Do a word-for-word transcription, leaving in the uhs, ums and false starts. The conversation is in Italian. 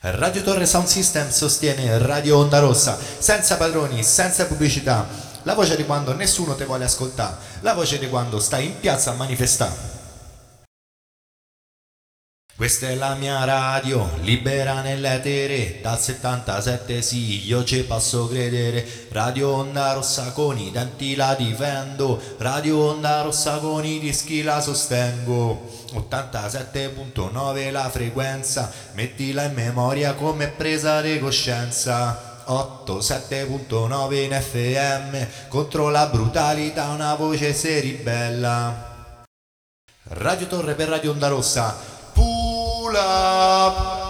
Radio Torre Sound System sostiene Radio Onda Rossa, senza padroni, senza pubblicità. La voce di quando nessuno te vuole ascoltare, la voce di quando stai in piazza a manifestare. Questa è la mia radio, libera nell'etere, dal settantasette sì, io ci posso credere. Radio Onda Rossa con i denti la difendo, Radio Onda Rossa con i dischi la sostengo. ottantasette virgola nove la frequenza, mettila in memoria come presa di coscienza. ottantasette virgola nove in F M, contro la brutalità una voce si ribella. Radio Torre per Radio Onda Rossa. Pull up!